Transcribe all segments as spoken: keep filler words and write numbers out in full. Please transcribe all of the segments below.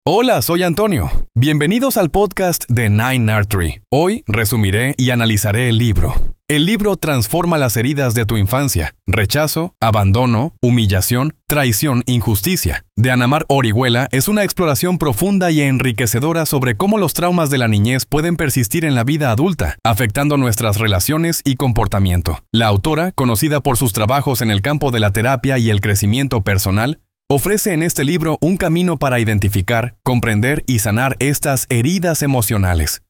Hola, soy Antonio. Bienvenidos al podcast de Nine Artery. Hoy resumiré y analizaré el libro. El libro transforma las heridas de tu infancia: rechazo, abandono, humillación, traición, injusticia. De Ana Mar Orihuela es una exploración profunda y enriquecedora sobre cómo los traumas de la niñez pueden persistir en la vida adulta, afectando nuestras relaciones y comportamiento. La autora, conocida por sus trabajos en el campo de la terapia y el crecimiento personal, ofrece en este libro un camino para identificar, comprender y sanar estas heridas emocionales.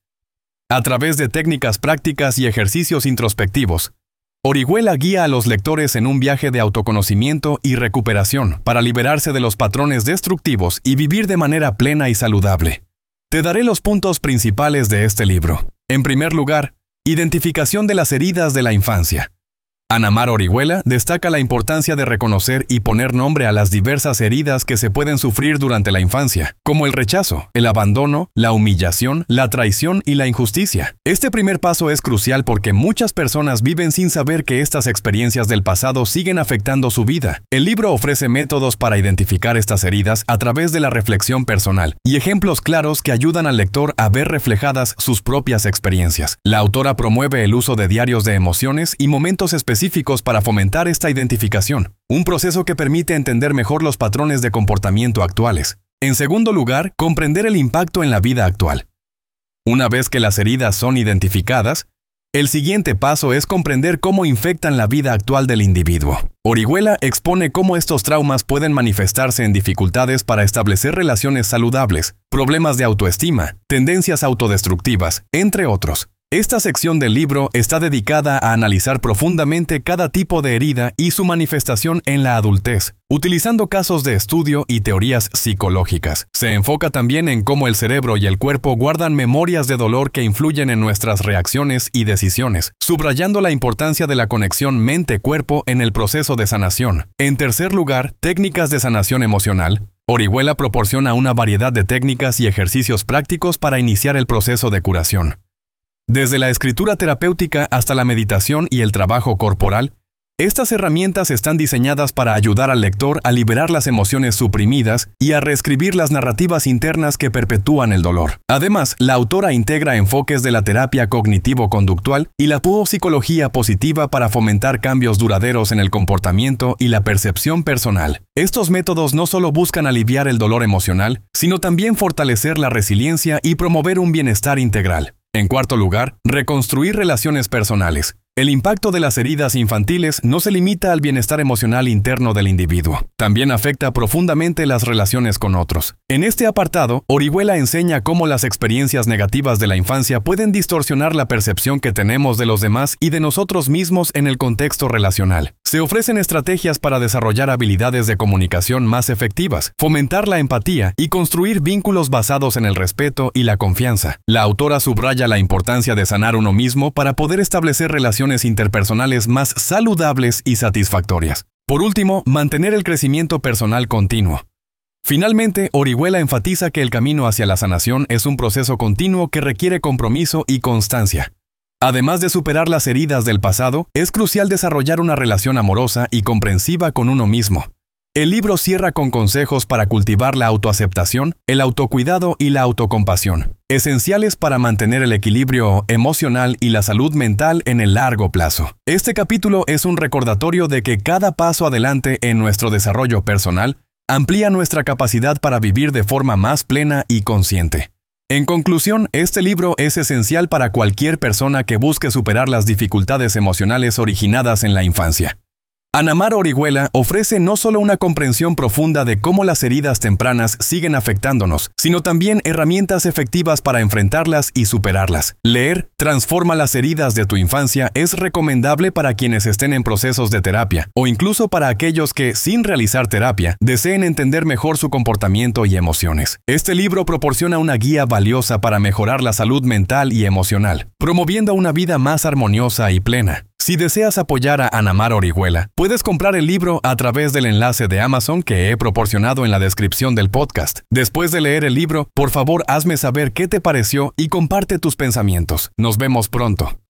A través de técnicas prácticas y ejercicios introspectivos, Orihuela guía a los lectores en un viaje de autoconocimiento y recuperación para liberarse de los patrones destructivos y vivir de manera plena y saludable. Te daré los puntos principales de este libro. En primer lugar, identificación de las heridas de la infancia. Ana Mar Orihuela destaca la importancia de reconocer y poner nombre a las diversas heridas que se pueden sufrir durante la infancia, como el rechazo, el abandono, la humillación, la traición y la injusticia. Este primer paso es crucial porque muchas personas viven sin saber que estas experiencias del pasado siguen afectando su vida. El libro ofrece métodos para identificar estas heridas a través de la reflexión personal y ejemplos claros que ayudan al lector a ver reflejadas sus propias experiencias. La autora promueve el uso de diarios de emociones y momentos específicos para fomentar esta identificación, un proceso que permite entender mejor los patrones de comportamiento actuales. En segundo lugar, comprender el impacto en la vida actual. Una vez que las heridas son identificadas, el siguiente paso es comprender cómo infectan la vida actual del individuo. Orihuela expone cómo estos traumas pueden manifestarse en dificultades para establecer relaciones saludables, problemas de autoestima, tendencias autodestructivas, entre otros. Esta sección del libro está dedicada a analizar profundamente cada tipo de herida y su manifestación en la adultez, utilizando casos de estudio y teorías psicológicas. Se enfoca también en cómo el cerebro y el cuerpo guardan memorias de dolor que influyen en nuestras reacciones y decisiones, subrayando la importancia de la conexión mente-cuerpo en el proceso de sanación. En tercer lugar, técnicas de sanación emocional. Orihuela proporciona una variedad de técnicas y ejercicios prácticos para iniciar el proceso de curación. Desde la escritura terapéutica hasta la meditación y el trabajo corporal, estas herramientas están diseñadas para ayudar al lector a liberar las emociones suprimidas y a reescribir las narrativas internas que perpetúan el dolor. Además, la autora integra enfoques de la terapia cognitivo-conductual y la psicología positiva para fomentar cambios duraderos en el comportamiento y la percepción personal. Estos métodos no solo buscan aliviar el dolor emocional, sino también fortalecer la resiliencia y promover un bienestar integral. En cuarto lugar, reconstruir relaciones personales. El impacto de las heridas infantiles no se limita al bienestar emocional interno del individuo, también afecta profundamente las relaciones con otros. En este apartado, Orihuela enseña cómo las experiencias negativas de la infancia pueden distorsionar la percepción que tenemos de los demás y de nosotros mismos en el contexto relacional. Se ofrecen estrategias para desarrollar habilidades de comunicación más efectivas, fomentar la empatía y construir vínculos basados en el respeto y la confianza. La autora subraya la importancia de sanar uno mismo para poder establecer relaciones interpersonales más saludables y satisfactorias. Por último, mantener el crecimiento personal continuo. Finalmente, Orihuela enfatiza que el camino hacia la sanación es un proceso continuo que requiere compromiso y constancia. Además de superar las heridas del pasado, es crucial desarrollar una relación amorosa y comprensiva con uno mismo. El libro cierra con consejos para cultivar la autoaceptación, el autocuidado y la autocompasión, esenciales para mantener el equilibrio emocional y la salud mental en el largo plazo. Este capítulo es un recordatorio de que cada paso adelante en nuestro desarrollo personal amplía nuestra capacidad para vivir de forma más plena y consciente. En conclusión, este libro es esencial para cualquier persona que busque superar las dificultades emocionales originadas en la infancia. Ana Mar Orihuela ofrece no solo una comprensión profunda de cómo las heridas tempranas siguen afectándonos, sino también herramientas efectivas para enfrentarlas y superarlas. Leer Transforma las heridas de tu infancia es recomendable para quienes estén en procesos de terapia, o incluso para aquellos que, sin realizar terapia, deseen entender mejor su comportamiento y emociones. Este libro proporciona una guía valiosa para mejorar la salud mental y emocional, promoviendo una vida más armoniosa y plena. Si deseas apoyar a Ana Mar Orihuela, puedes comprar el libro a través del enlace de Amazon que he proporcionado en la descripción del podcast. Después de leer el libro, por favor hazme saber qué te pareció y comparte tus pensamientos. Nos vemos pronto.